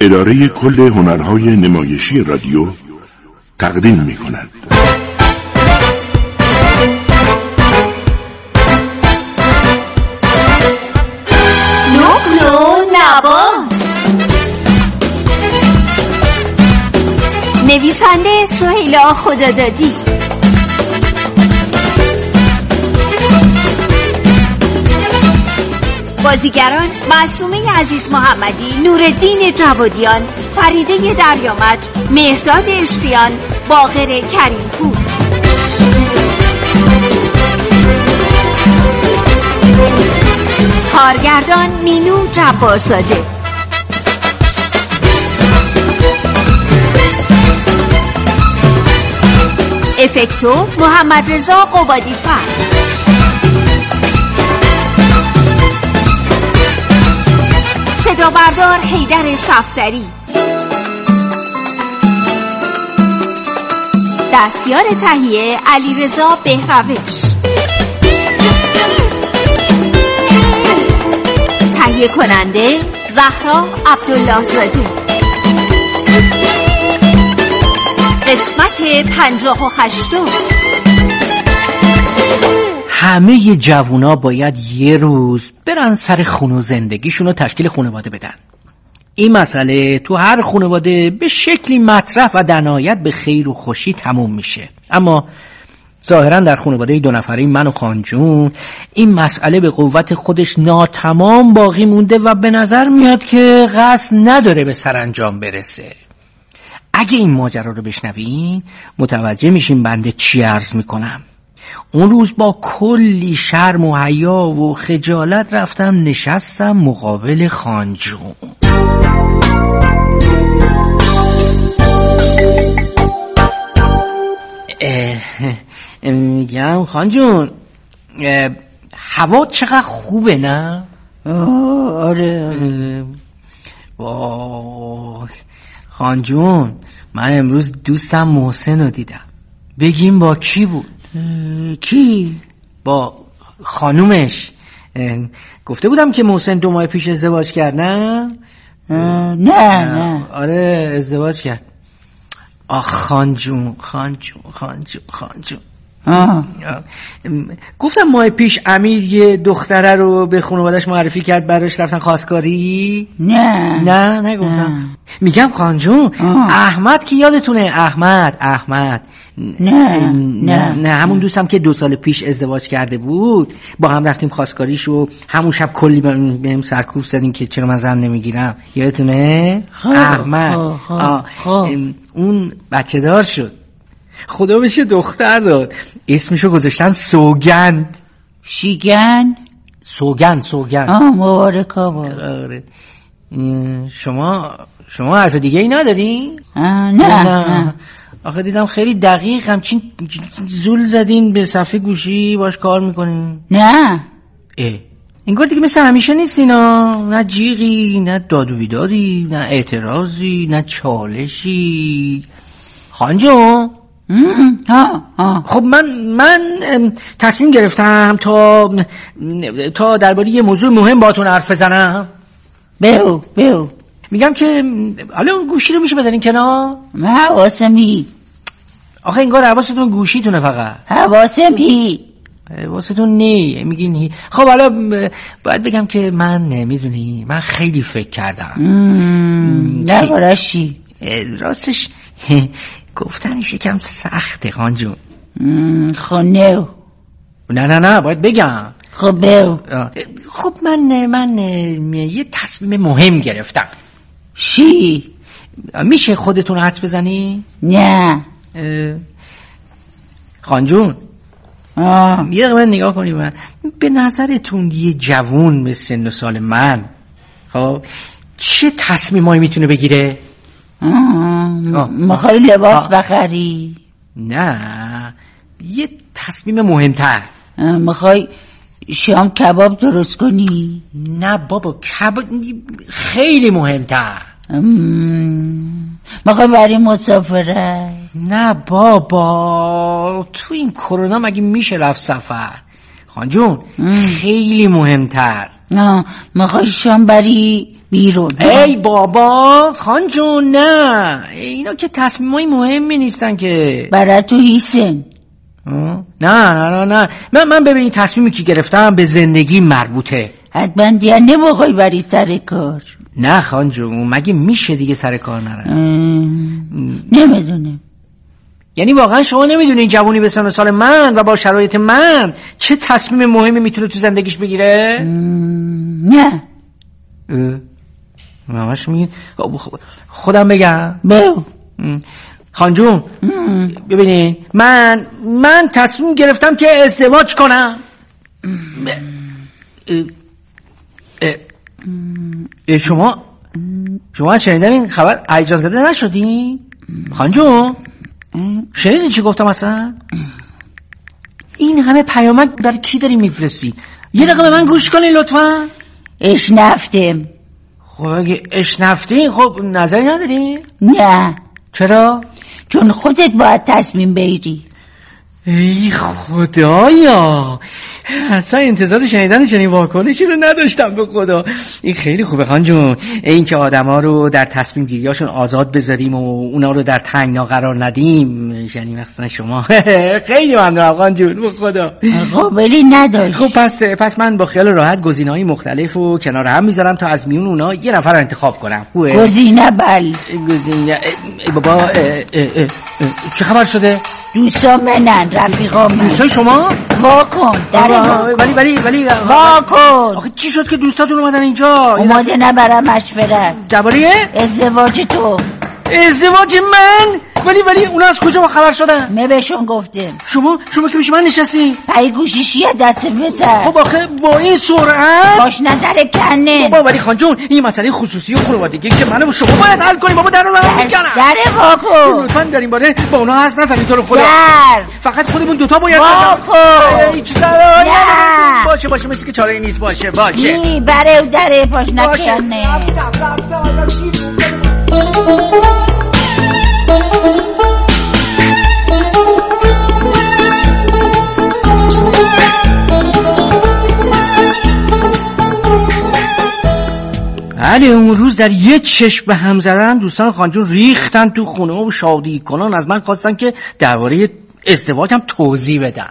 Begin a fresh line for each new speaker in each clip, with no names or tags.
اداره کل هنرهای نمایشی رادیو تقدیم می‌کند.
نقل و نبات. نویسنده سهیلا خدادادی. بازیگران معصومه عزیز محمدی، نورالدین جوادیان، فریده دریامج، مهرداد اشقیان، باقر کریمپور. کارگردان مینو جبارزاده. افکتور محمد رضا قبادی‌فر. صدا بردار حیدر صفدری. دستیار تهیه علیرضا بهروش. تهیه کننده زهرا عبدالله زاده. قسمت 58.
همه جوونا باید یه روز برن سر خونه و زندگیشون رو تشکیل خانواده بدن. این مسئله تو هر خانواده به شکلی مطرح و در نهایت به خیر و خوشی تموم میشه، اما ظاهرا در خانواده 2 نفره من و خانجون این مسئله به قوت خودش ناتمام باقی مونده و به نظر میاد که قصد نداره به سرانجام برسه. اگه این ماجرا رو بشنوین متوجه میشین بنده چی عرض میکنم. اون روز با کلی شرم و حیا و خجالت رفتم نشستم مقابل خانجون. میگم خانجون هوا چقدر خوبه نه؟
آره.
وای خانجون من امروز دوستم محسن رو دیدم. بگیم با کی بود؟
کی؟
با خانومش. گفته بودم که محسن 2 ماه پیش ازدواج کرد نه؟
نه.
آره ازدواج کرد. خانجون گفتم ماه پیش امیر یه دختره رو به خانواده‌اش معرفی کرد براش رفتن خواستگاری؟
نه
نگفتم. میگم خانجون احمد که یادتونه؟ احمد نه همون دوستم که 2 سال پیش ازدواج کرده بود، با هم رفتیم خواستگاریش و همون شب کلی بهم سرکوب زدین که چرا من زن نمیگیرم، یادتونه؟ احمد اون بچه دار شد، خدا بهش دختر داد، اسمشو گذاشتن سوگند.
شیگن؟
سوگند.
مبارک آباد.
آره. شما حرف دیگه ای نداری؟
نه.
آخه دیدم خیلی دقیق همچین زول زدین به صفحه گوشی باش کار میکنین.
نه
انگار دیگه مثل همیشه نیستینا، نه جیغی، نه داد و بیدادی، نه اعتراضی، نه چالشی. خانجون خب من تصمیم گرفتم تا درباره یه موضوع مهم باهاتون حرف بزنم.
بگو.
میگم که حالا اون گوشی رو میشه بزنین کنار؟
حواسمی.
آخه انگار حواستون گوشیتونه فقط. حواستون نی میگین. خب حالا باید بگم که من میدونی من خیلی فکر کردم.
درباره‌اش چی؟
راستش گفتنش یکم سخته خانجون. نه باید بگم.
خب بگو.
خب من یه تصمیم مهم گرفتم.
چی؟
میشه خودتون حدس بزنی؟
نه.
خانجون یه دقیقه من نگاه کنی. من به نظرتون یه جوون به سن و سال من خب چه تصمیمایی میتونه بگیره؟
میخوای لباس بخری؟
نه یه تصمیم مهمتر.
میخوای شام کباب درست کنی؟
نه بابا کباب خیلی مهمتر.
میخوای برای مسافرت؟
نه بابا تو این کرونا مگه میشه رفت سفر؟ خانجون خیلی مهمتر.
نه میخوای شام بری بیرون.
ای بابا خان جون، نه اینا که تصمیمای مهمی نیستن که.
برای تو هیسن.
نه من ببین تصمیمی که گرفتم به زندگی مربوطه.
حتما دیگه نمیخوای بری سر کار.
نه خان جون، مگه میشه دیگه سر کار نرم؟
نمیدونم.
یعنی واقعا شما نمیدونین جوونی به سن و سال من و با شرایط من چه تصمیم مهمی میتونه تو زندگیش بگیره؟
نه.
همش میگین خودم بگم؟
بگو.
خان جون ببینین من تصمیم گرفتم که ازدواج کنم. شما از شنیدن این خبر هیجان زده نشدین؟ خان جون شنیدین چی گفتم اصلا؟ این همه پیامک برای کی داری میفرستی؟ یه دقیقه به من گوش کنین لطفا.
اشنفتم.
خب اگه اشنفتین خب نظری نداری؟
نه.
چرا؟
چون خودت باید تصمیم بگیری.
ای خدایا، اصلا انتظار شنیدن چنین واکنشی رو نداشتم به خدا. این خیلی خوبه خان جون، این که آدما رو در تصمیم گیریاشون آزاد بذاریم و اونا رو در تنگنا قرار ندیم، یعنی مثلا شما. خیلی ممنونم خان جون، به خدا.
قابلی نداری.
خب پس من با خیال راحت گزینه‌های مختلف رو کنار هم میذارم تا از میون اونا یه نفر رو انتخاب کنم. خوبه؟
گزینه
گزینه بابا چه خبر شده؟
دوستا منن، رفیقا من.
دوستای شما؟
واکن
ولی
واکن.
آخه چی شد که دوستاتون اومدن اینجا؟
اومده نبرم مشورت
درباره
ازدواج تو.
ازدواج من؟ ولی اونا از کجا با خبر شدن؟
من بهشون گفتم.
شما که پیش من نشستی؟
پای گوشیشی دست بزن.
خب آخه با این سرعت
باش نداره کنه.
بابا ولی خان جون این مسئله خصوصی و خانوادگی که من و شما باید حل کنیم. بابا در رو میکنم.
در واکن.
لطفاً در این باره با اونا حرف نزنید تو رو خدا. فقط خودمون دوتا باید
واکن.
هیچ باشه مثل که چاره ای نیست. باشه
بره و دره پاش نکنه.
بله اون روز در یه چشم به هم زدن دوستان خانجون ریختن تو خونه و شادی کنان از من خواستن که درباره ازدواجم توضیح بدم.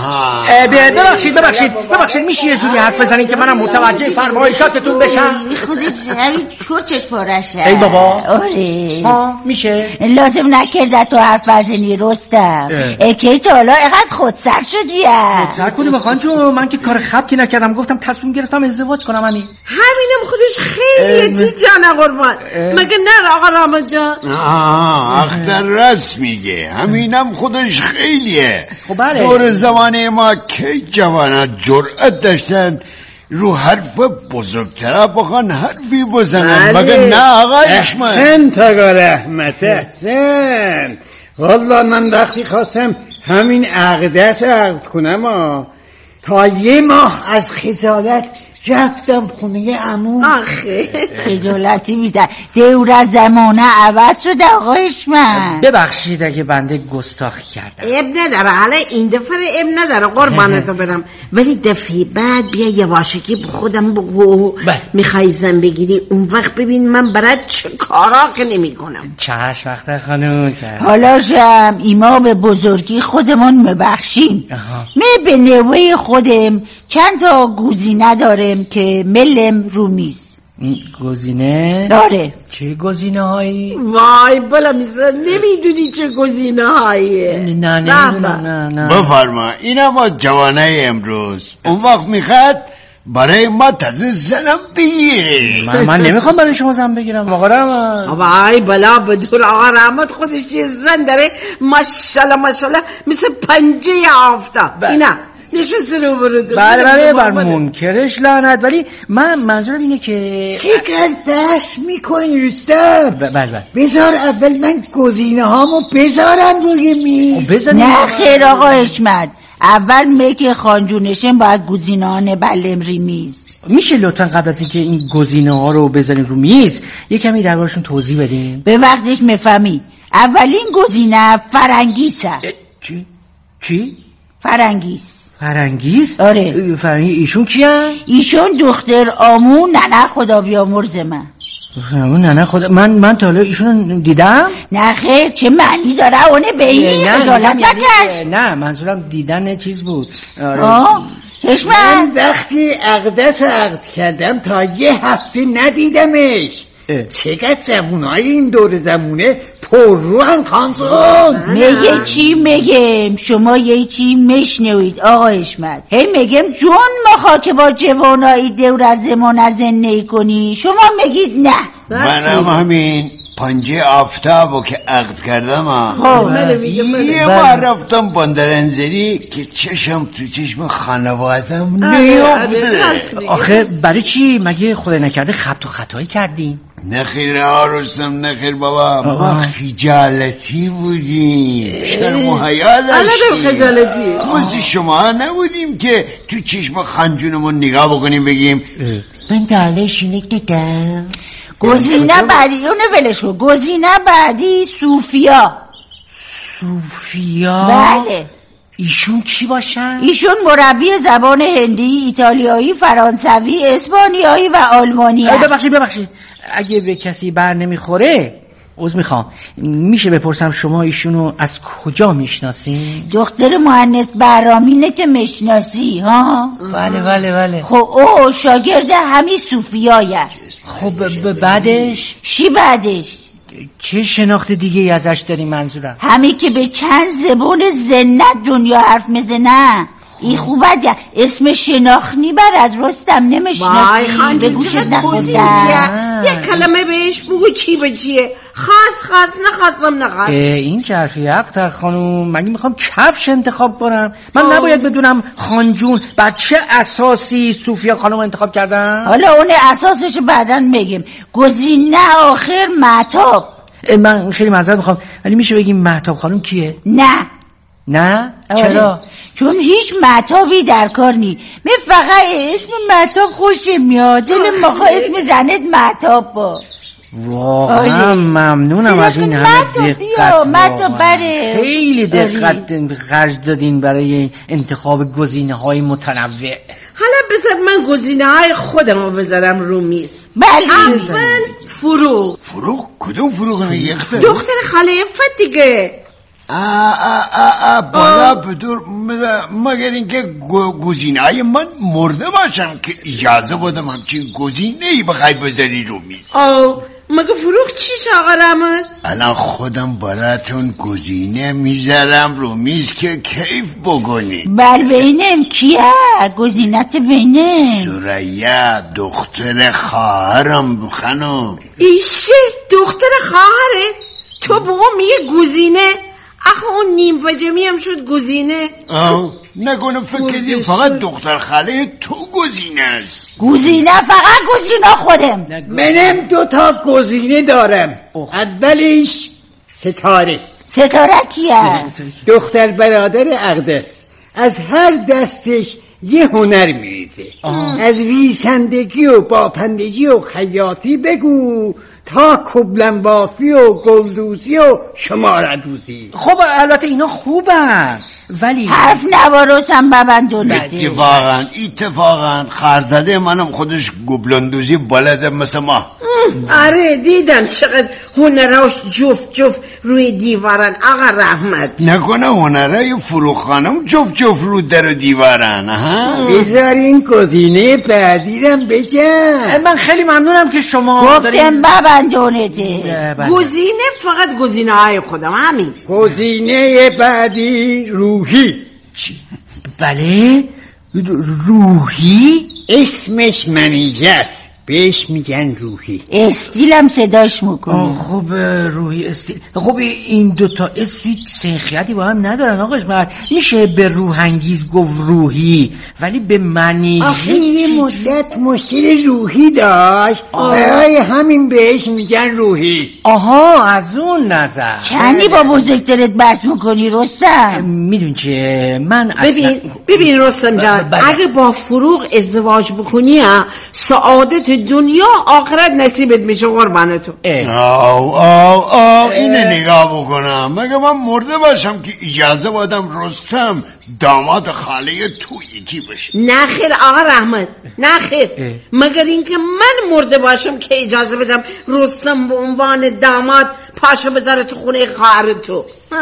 ببخشید میشه یه جوری حرف بزنین که منم متوجه فرمایشاتتون بشم؟
خودت همین چورچش پارشه.
ای بابا
آره
میشه
لازم نکرد تو حرف بزنی رستم. اکی تا حالا اقدر خودسر شدی.
خودسر کنی بخوان جون، من که کار خبکی نکردم، گفتم تصمیم گرفتم ازدواج کنم. همینم
خودش خیلیه تی جان قربان. مگه نه آقا رامان جان؟
اختر راست میگه، همینم خودش خیلیه.
خب بله
دور زمانه ما که جوانات جرأت داشتن رو حرف بزرگتره بخوان حرفی بزنن. مگه نه آقا اشمن؟
احسن تا رحمت احسن. والله من وقتی خواستم همین عقد کنم تا یه ماه از خجالت رفتم خونه عمو.
آخه
خجالتی میده دور زمانه عوض شده آقایش من.
ببخشید اگه بنده گستاخی کردم.
اب نداره، حالا این دفعه اب نداره قربانتو برم، ولی دفعه بعد بیا یواشکی به خودم بگو میخوای زن بگیری، اون وقت ببین من برات چه کارا که نمی کنم.
چشم وقت خانم.
حالا شم ایما به بزرگی خودمون مبخشیم. می به نوه خودم چند تا گزینه دارم که ملم رو میز.
گزینه
داره.
چه گزینه هایی؟
وای بلا میزن نمیدونی چه گزینه هایی؟
نه
بفرما. این ما جوانه امروز اون وقت میخواد برای ما تازه زنم بگیری.
من نمیخوام برای شما زن بگیرم آقا رحمت.
وای بلا بدور آقا رحمت خودش چه زن داره ماشاءالله مثل پنجه آفتاب. اینا نشسته رو برو.
بله بر منکرش لعنت. ولی من منظورم اینه که
چقدر بحث میکنی رستم؟
بله
بذار اول من گزینه هامو بذارم روی میز.
نه خیر آقا حشمت، اول میگه خانجونشم باید گزینه ها نبلم ری میز.
میشه لطفا قبل از اینکه این گزینه ها رو بذاریم رو میز یه کمی دربارشون توضیح بدیم؟
به وقتش میفهمی. اولین گزینه فرنگیسه.
چی؟
فرنگیس.
فرنگیز؟
آره.
فرنگیز ایشون کیه؟
ایشون دختر آمو ننه خدا بیامرز من.
نه خدا من تا حالا ایشونو دیدم؟
نه خیر، چه معنی داره اونه بینی خجالت نکش.
نه منظورم دیدن چیز بود.
حشمت
من وقتی عقدس عقد کردم تا یه هفته ندیدمش. چقدر جوونای این دور زمونه پر روحن خانزون.
میگه چی میگم؟ شما یه چی مشنوید آقا حشمت. هی میگم جون ما که با جوانایی دور از زمان از زنده کنی، شما میگید نه.
منم همین 5 آفتابو که عقد کردم یه بار رفتم بندرانزری که چشم تو چشم خانوادم نیفته.
آخه برای چی؟ مگه خدا نکرده خبت و خطایی کردیم؟
نخیر آرستم، نخیر بابا، ما خجالتی بودیم، شرم و حیا داشتیم.
خجالتی
مثل شما نبودیم که تو چشم خانجونمون نگاه بکنیم بگیم
من دالشونه دیدم.
گزینه بعدی اونه ولشو. گزینه بعدی صوفیا. بله.
ایشون کی باشن؟
ایشون مربی زبان هندی، ایتالیایی، فرانسوی، اسپانیایی و آلمانی هست.
ببخشید اگه به کسی بر نمیخوره عذر میخوام، میشه بپرسم شما ایشونو از کجا میشناسین؟
دختر مهندس برامینه که میشناسی ها؟
بله.
خب او شاگرد همین صوفیایه.
خب بعدش؟
چی بعدش؟
چه شناخت دیگه ازش داری منظورم؟
همین که به چند زبون زنت دنیا حرف میزنه. این خوبت یا اسم شناخنی برد رستم نمیشناسی؟ به گوشت نخوردم.
یه کلمه بهش بگو چی به چیه. خاص نخواست.
این که حرفی اختر خانوم، مگه میخوام کفش انتخاب کنم؟ من نباید بدونم خانجون بر چه اساسی صوفیا خانوم انتخاب کردن؟
حالا اون اساسش بعداً میگیم. گزینه آخر مهتاب.
من خیلی معذرت میخوام ولی میشه بگیم مهتاب خانوم کیه؟ نه؟ چرا؟
چون هیچ مهتابی در کار نی. من فقط اسم مهتاب خوشم میاد. دل ماخا اسم زنت مهتاب با.
واقعا ممنونم از این همه دقت.
مهتاب بره.
خیلی دقت خرج دادین برای انتخاب گزینه‌های متنوع.
حالا بذار من گزینه‌های خودم رو بذارم رو میز.
بله.
اول فروغ.
کدوم فروغ میگی؟
دختر خاله افت دیگه.
بالا بدور مگر اینکه گزینه‌های من مرده باشم که اجازه بدم همچین گزینه‌ای بخوای بذاری رو میز.
مگه فروغ چیش آقا رحمت؟
الان خودم براتون گزینه میذارم رو میز که کیف بگونی.
بینم کیه؟ گزینت بینم
سریا، دختر خواهرم خانم.
ایشه دختر خواهره؟ تو بگو میگه گزینه؟ آخه اون نیم وجمی هم شد گزینه.
نکنم فکر کردیم فقط دختر خاله تو گزینه است.
گزینه فقط گزینه خودم.
منم 2 گزینه دارم. اولیش ستاره
کیه؟
دختر برادر عقده. از هر دستش یه هنر میریزه. از ریسندگی و باپندگی و خیاطی بگو تا کبلن بافی و گلدوزی و شماردوزی.
خب البته اینا خوبن ولی
حرف نوارستم ببندونده.
اتفاقا خرزده منم خودش گبلندوزی بلده مثل ما.
آره دیدم چقدر هنراش جفت روی دیوارن آقا رحمت.
نکنه هنرای فروغ خانم جفت رو در و دیوارن.
بذار این گزینه بعدیرم بگم.
من خیلی ممنونم که شما
گفتم ببندونده.
گزینه فقط گزینه های خودم همین.
گزینه بعدی روحی.
بله روحی؟
اسمش منیژه است، بهش میگن روحی.
استیلم صداش میکنه.
خب روحی استیل. خب این 2 اسمی سنخیتی با هم ندارن آقاش. میشه به روحانگیز گفت روحی ولی به منیژه.
آخه این مدت مشکل روحی داشت برای همین بهش میگن روحی.
از اون نظر.
چندی با بزرگترت بحث میکنی رستم؟
میدون چه من
ببین رستم جان، اگه با فروغ ازدواج بکنی سعادت دنیا آخرت نصیبت میشه قربان تو.
اینه نگاه بکنم. مگه من مرده باشم که اجازه بدم رستم داماد خاله تو یکی بشه؟
نه خیر آقا رحمت، نه خیر. مگر اینکه من مرده باشم که اجازه بدم رستم به عنوان داماد پاشو بذاره تو خونه خواهر تو.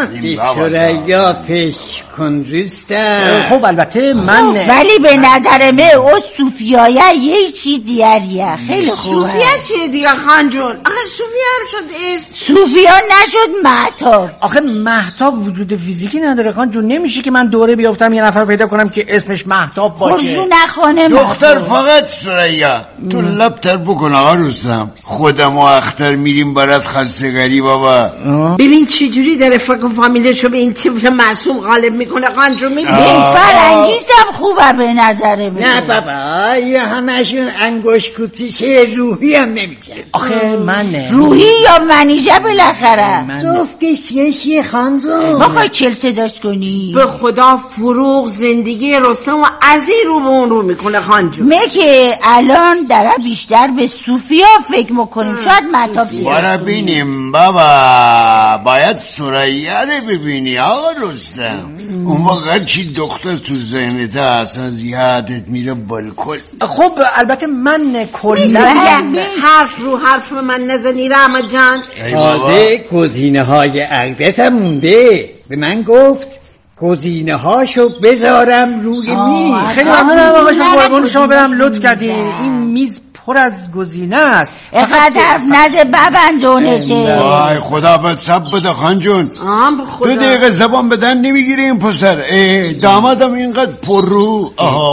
سریا پیش کن رستم.
خب البته من
ولی به نظر من او صوفیایه یه چی دیگریه. خیلی خوبه.
صوفیا چیه دیگه خان جون؟ آخه صوفیا هم شد اسم.
صوفیا نشد مهتاب.
آخه مهتاب وجود فیزیکی نداره خان جون. نمیشه که من دوره بیافتم یه نفر پیدا کنم که اسمش مهتاب باشه.
خرزو نخونه
دختر فقط سریا تو لبتر بکن آقا رستم. خودم و اختر میریم برات خستگری بابا.
ببین چه جوری داره فکر فامیلشو به این طفل معصوم غالب میکنه خان جون. میبینی
فرنگیزم خوبه به نظر من.
نه بابا یه همشون انگوش کوتیشه. روحی هم نمیشه.
آخه من
روحی یا منیژه بالاخره
جفتش یه خانزون.
ما خواهی چل صداش کنی؟
به خدا فروغ زندگی رستم و از این رو به اون رو میکنه خان جون.
که الان داره بیشتر به صوفیا فکر میکنیم. شاید مهتاب
بارا بینیم بابا. باید سریا رو ببینی آقا رستم. اون وقت چی دختر تو ذهنت هست از یادت میره بالکل.
خب البته من کلا
حرف رو حرف من نزنی رحمت جان.
تازه گزینه های اقدس هم مونده. به من گفت گزینه هاشو بذارم روی میز.
خیلی ممنونم آقا شما. قربون شما برم، لطف کردین. این میز پر از گزینه است.
اقدر حرف نزه ببندونته.
وای خدا بد سب بده خان جون. 2 دقیقه زبان بدن نمیگیره این پسر. دامادم اینقدر پر رو.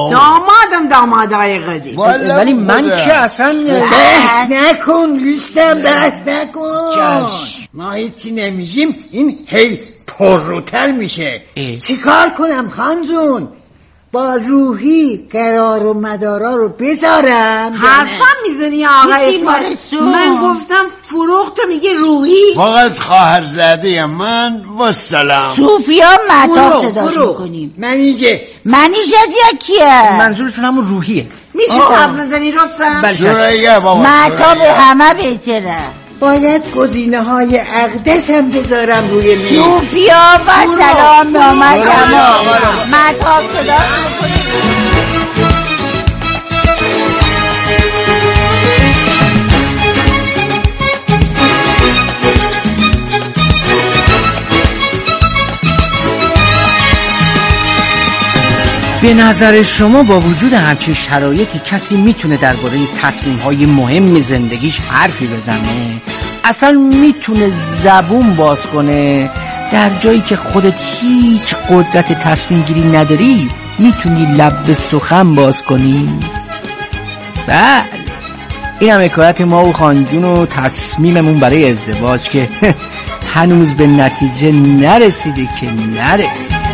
دامادای
قدی.
ولی من که اصلا
بحث نکن رستم، بحث نکن. ما هیچی نمیگیم. این هی پرروتر میشه. چی کار کنم خانجون؟ با روحی قرار و مدارا رو بذارم؟
حرفم میزنی آقای من گفتم فروغ تو میگه روحی.
فقط خواهر زاده من و سلام.
صوفیا مهتاب صداش میکنیم.
منیژه
دیا کیه؟
منظورشون همون روحیه.
میشه حرف نزنی رستم؟
سریا بابا.
مهتاب همه بهتره.
باید گزینه های اقدس هم بذارم روی میز.
صوفیا و سلام آمدم. مهتاب صداش میکنیم.
به نظر شما با وجود همچین شرایطی کسی میتونه درباره تصمیم‌های مهم زندگیش حرفی بزنه؟ اصلا میتونه زبون باز کنه؟ در جایی که خودت هیچ قدرت تصمیم گیری نداری میتونی لب به سخن باز کنی؟ بله، این هم حکایت ما و خانجون و تصمیممون برای ازدواج که هنوز به نتیجه نرسیده که نرسیده.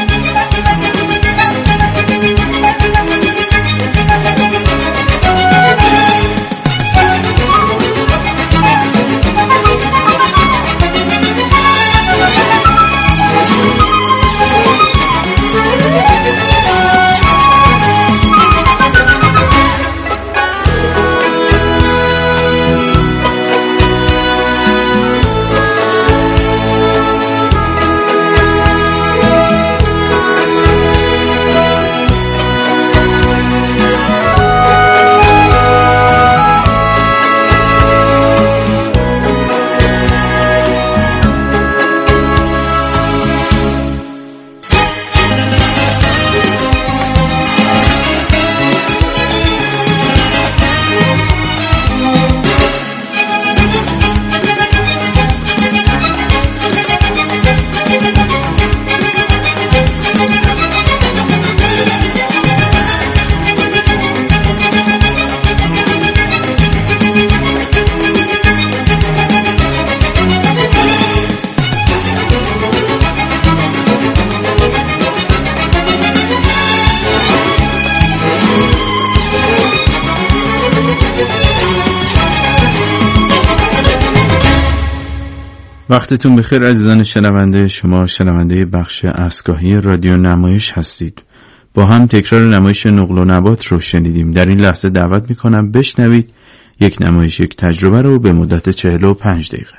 وقتتون بخیر عزیزان شنونده. شما شنونده بخش اسگاهی رادیو نمایش هستید. با هم تکرار نمایش نقل و نبات رو شنیدیم. در این لحظه دعوت میکنم بشنوید یک نمایش یک تجربه رو به مدت 45 دقیقه.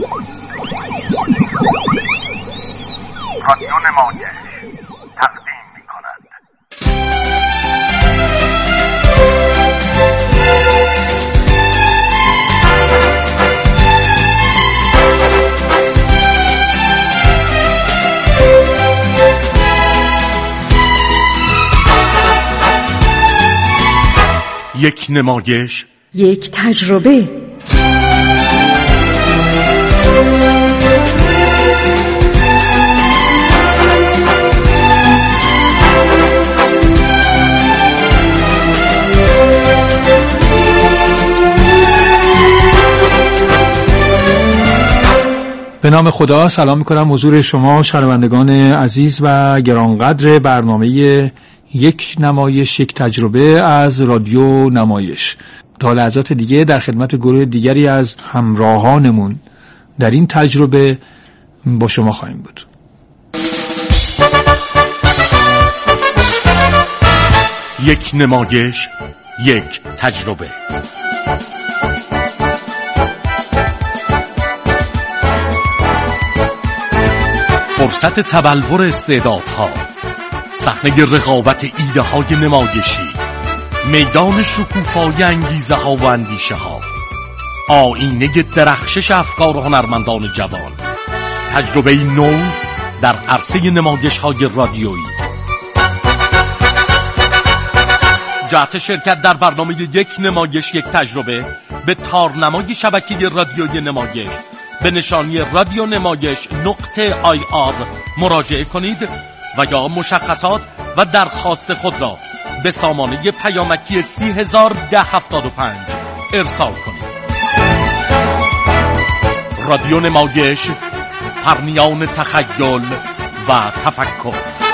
رادیو نمایش تقدیم می‌کند.
یک نمایش،
یک تجربه.
به نام خدا سلام میکنم حضور شما شنوندگان عزیز و گرانقدر برنامه یک نمایش یک تجربه از رادیو نمایش. تا لحظات دیگه در خدمت گروه دیگری از همراهانمون در این تجربه با شما خواهیم بود.
یک نمایش یک تجربه. فرصت تبلور استعدادها، صحنه رقابت ایده های نمایشی، میدان شکوفای انگیزه ها و اندیشه ها، آینه درخشش افکار هنرمندان جوان، تجربه نو در عرصه نمایش های رادیویی. جهت شرکت در برنامه یک نمایش یک تجربه به تارنمای شبکه رادیوی نمایش به نشانی رادیو نمایش .ir مراجعه کنید و یا مشخصات و درخواست خود را به سامانه پیامکی 301075 ارسال کنید. رادیو نمایش، پرنیان تخیل و تفکر.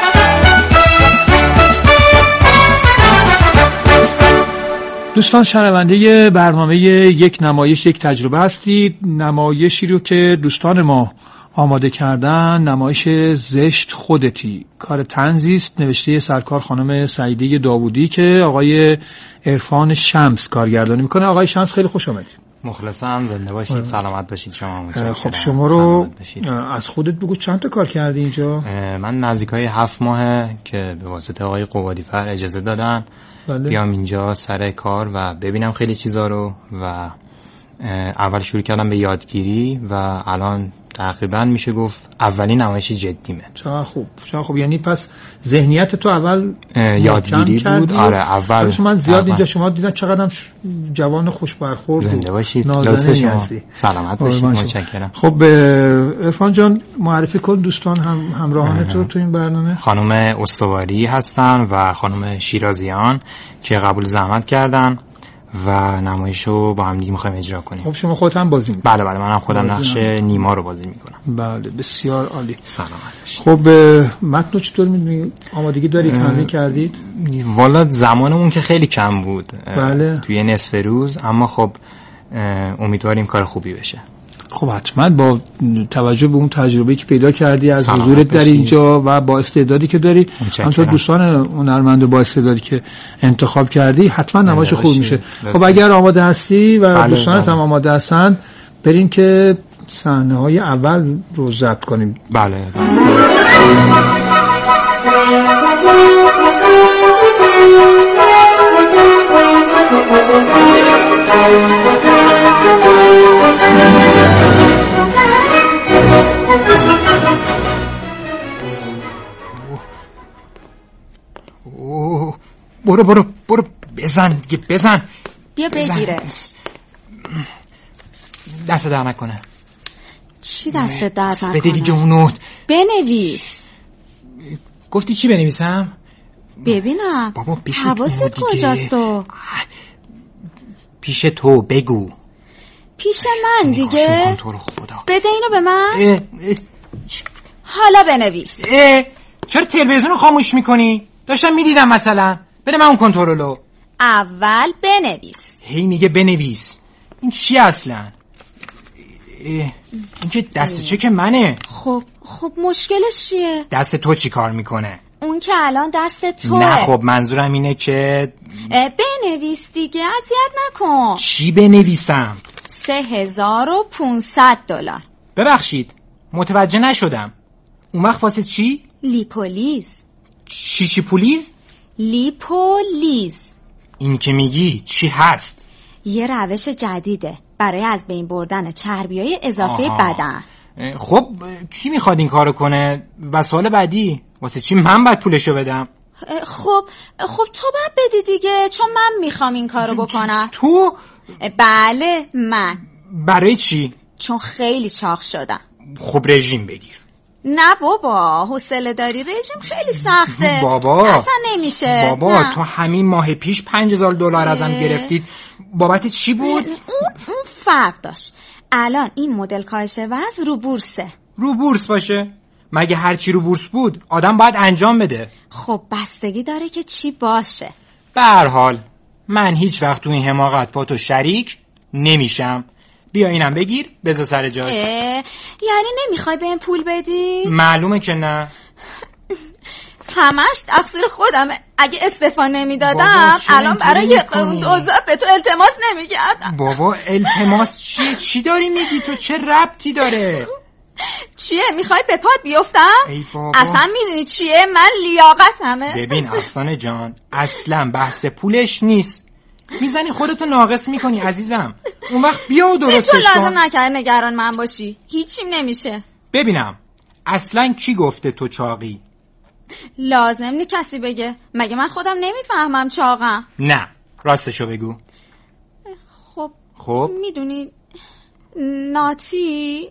دوستان شنونده برنامه یک نمایش یک تجربه هستید. نمایشی رو که دوستان ما آماده کردن، نمایش زشت خودتی، کار طنزی است، نوشته سرکار خانم سعیده داوودی که آقای عرفان شمس کارگردانی میکنه. آقای شمس خیلی خوش آمدید.
مخلصم، زنده باشید، سلامت باشید. شما
خب شما رو از خودت بگو چند تا کار کردی اینجا؟
من نزدیکای 7 ماهه که به واسطه آقای قوادیفر اجازه دادن بیام اینجا سر کار و ببینم خیلی چیزا رو و اول شروع کردم به یادگیری و الان تقریبا میشه گفت اولین نمایش جدیمه.
چه خوب. یعنی پس ذهنیت تو اول
یادگیری بود. آره اول
من زیاد اینجا شما دیدم چقدر جوان خوش برخورد.
زنده باشید،
نازنین هستی.
سلامت باشید. متشکرم.
خب عرفان جان معرفی کن دوستان همراهان تو این برنامه.
خانم استواری هستن و خانم شیرازیان که قبول زحمت کردن و نمایشو با هم دیگه می‌خوایم اجرا کنیم.
خب شما خودت هم بازی می‌کنید؟
بله منم خودم نقش نیما رو بازی می‌کنم.
بله بسیار عالی.
سلامت باشید.
خب متن چطور می‌دونی؟ آمادگی داری؟ تمرین کردید؟
والا زمانمون که خیلی کم بود.
بله.
توی نصف روز، اما خب امیدواریم کار خوبی بشه.
خب حتما با توجه به اون تجربه که پیدا کردی از حضورت در اینجا و با استعدادی که داری، همونطور دوستان هنرمند با استعدادی که انتخاب کردی، حتما نمایش خوب میشه. خب اگر آماده هستی و دوستانت هم آماده هستن، بریم که صحنه های اول رو ضبط کنیم.
بله. برو بزن دیگه، بزن.
بیا بگیره.
دست در نکنه.
چی دست در نکنه؟
بده دیگه اونو.
بنویس.
گفتی چی بنویسم؟
ببینم.
بابا
حواست کجاست تو؟
پیش تو بگو.
پیش من دیگه؟ بده اینو به من. حالا بنویس.
چرا تلویزیون رو خاموش میکنی؟ داشتم میدیدم مثلا. بده من اون کنترلو.
اول بنویس.
هی میگه بنویس. این چی اصلا؟ این که دست چک منه.
خب مشکلش چیه؟
دست تو چی کار میکنه؟
اون که الان دست توه.
نه خب منظورم اینه که
بنویس دیگه، اذیت نکن.
چی بنویسم؟
3500 دلار.
ببخشید متوجه نشدم. اون وقت واسه چی؟
لیپولیز.
چی پولیز؟
لیپولیز.
این که میگی چی هست؟
یه روش جدیده برای از بین بردن چربیای اضافه بدن.
خب کی میخواد این کارو کنه؟ و سوال بعدی واسه چی من باید پولشو بدم؟
خب تو باید بدی دیگه، چون من میخوام این کارو بکنم.
تو؟
بله من.
برای چی؟
چون خیلی چاق شدم.
خب رژیم بگیر.
نه بابا، حوصله داری؟ رژیم خیلی سخته
بابا،
اصلا نمیشه.
بابا
نه.
تو همین ماه پیش 5000 دلار ازم گرفتید. بابت چی بود؟
اون فرق داشت. الان این مدل کاهش وزن رو بورسه.
رو بورس باشه؟ مگه هرچی رو بورس بود آدم باید انجام بده؟
خب بستگی داره که چی باشه.
به هر حال من هیچ وقت تو این حماقت با تو شریک نمیشم. بیا اینم بگیر بذار سر جاش.
یعنی نمیخوای بهم پول بدی؟
معلومه که نه.
همش تقصیر خودمه. اگه استعفا نمیدادم الان برای یه قرون دوزار به تو التماس نمیکردم.
بابا التماس چی داری میگی تو؟ چه ربطی داره؟
چیه میخوای به پات بیفتم؟ اصلا میدونی چیه؟ من لیاقتمه.
ببین افسانه جان، اصلا بحث پولش نیست. میزنی خودتو ناقص میکنی عزیزم. اون وقت بیا و درستش کن.
تو لازم نکرد نگران من باشی، هیچیم نمیشه.
ببینم اصلا کی گفته تو چاقی؟
لازم نی کسی بگه، مگه من خودم نمیفهمم چاقم؟
نه راستشو بگو.
خب میدونی ناتی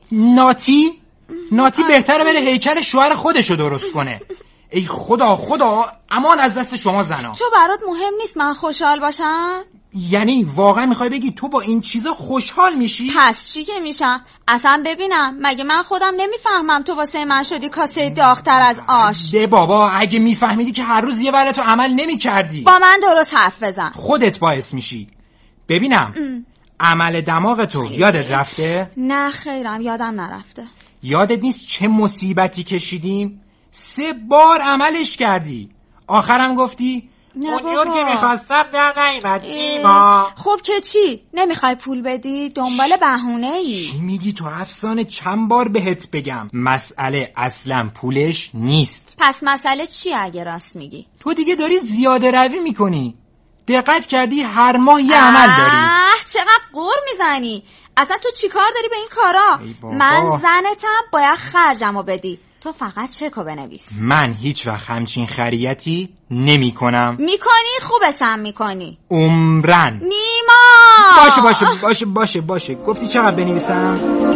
بهتره بره هیکل شوهر خودشو درست کنه. ای خدا امان از دست شما زنا.
تو برات مهم نیست من خوشحال باشم؟
یعنی واقعا میخوای بگی تو با این چیزا خوشحال میشی؟
پس چی که میشم؟ اصلا ببینم مگه من خودم نمیفهمم تو واسه من شدی کاسه داغ‌تر از آش؟
ده بابا، اگه میفهمیدی که هر روز یه بره تو عمل نمیکردی.
با من درست حرف بزن.
خودت باعث میشی. ببینم عمل دماغ تو یادت رفته؟
نه خیرم یادم نرفته.
یادت نیست چه مصیبتی کشیدیم؟ 3 بار عملش کردی، آخرم گفتی اونجور که میخواستم در نیمد ایما.
خب که چی؟ نمیخوای پول بدی؟ دنبال بهونه ای؟
چی میگی تو افسانه؟ چند بار بهت بگم مسئله اصلا پولش نیست.
پس مسئله چی اگه راست میگی؟
تو دیگه داری زیاده روی میکنی. دقت کردی هر ماه یه عمل داری.
چقدر قور میزنی؟ اصلا تو چی کار داری به این کارا؟ من زنتم، باید خرجمو بدی. تو فقط چکو بنویس.
من هیچ وقت همچین خریتی نمی کنم.
میکنی خوبشم میکنی.
عمرن.
نیما
باشه گفتی چقدر بنویسم؟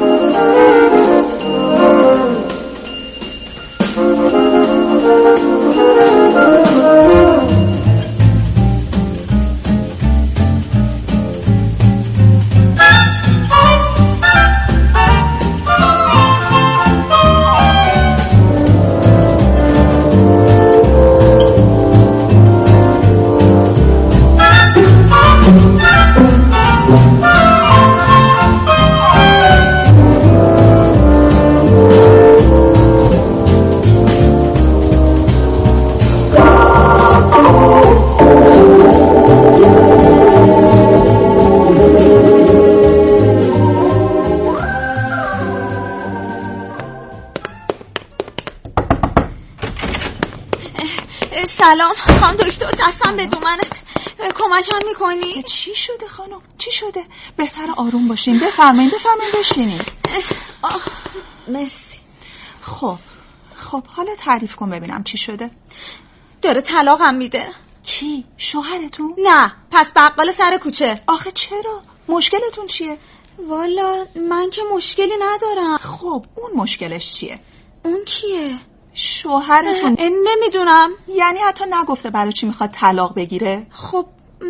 سلام خانم دکتر، دستم به دومنت، کمکم میکنی؟
چی شده خانم؟ چی شده؟ بهتر آروم باشین. بفرمایید بشینید.
مرسی.
خب حالا تعریف کن ببینم چی شده.
داره طلاقم میده.
کی؟ شوهرتون؟
نه، پس بقال سر کوچه.
آخه چرا؟ مشکلتون چیه؟
والا من که مشکلی ندارم.
خب اون مشکلش چیه؟
اون کیه؟
شوهرتون.
نمیدونم.
یعنی حتی نگفته برای چی میخواد طلاق بگیره؟
خب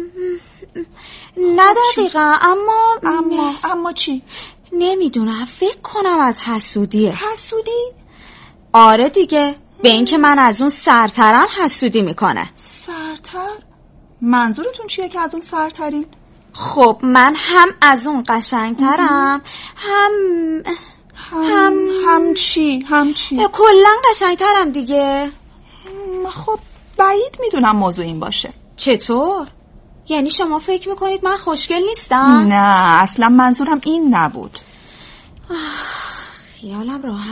نه دقیقا.
اما چی؟
نمیدونم، فکر کنم از حسودیه.
حسودی؟
آره دیگه، به این که من از اون سرترم حسودی میکنه.
سرتر؟ منظورتون چیه که از اون سرترین؟
خب من هم از اون قشنگترم
هم چی؟
کلن قشنگترم دیگه.
خب بعید میدونم موضوع این باشه.
چطور؟ یعنی شما فکر میکنید من خوشگل نیستم؟
نه اصلا منظورم این نبود.
خیالم راحت